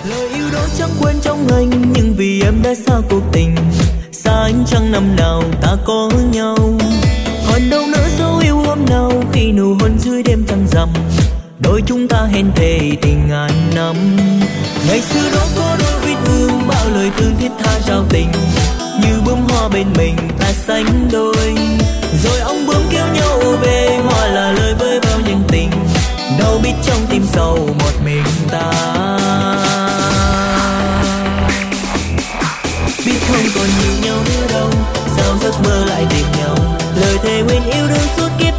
Lời yêu đó chẳng quên trong anh, nhưng vì em đã xa cuộc tình. Xa anh chẳng năm nào ta có nhau. Còn đâu nữa dấu yêu hôm nào, khi nụ hôn dưới đêm trăng rằm. Đôi chúng ta hẹn thề tình ngàn năm. Ngày xưa đó có đôi vết thương, bao lời thương thiết tha trao tình. Như bướm hoa bên mình ta sánh đôi. Rồi ông bướm kéo nhau về, hoa là lời với bao nhân tình. Đâu biết trong tim sầu một mình ta. Biết không còn nhìn nhau nữa đâu, sao giấc mơ lại tìm nhau. Lời thề nguyện yêu đương suốt kiếp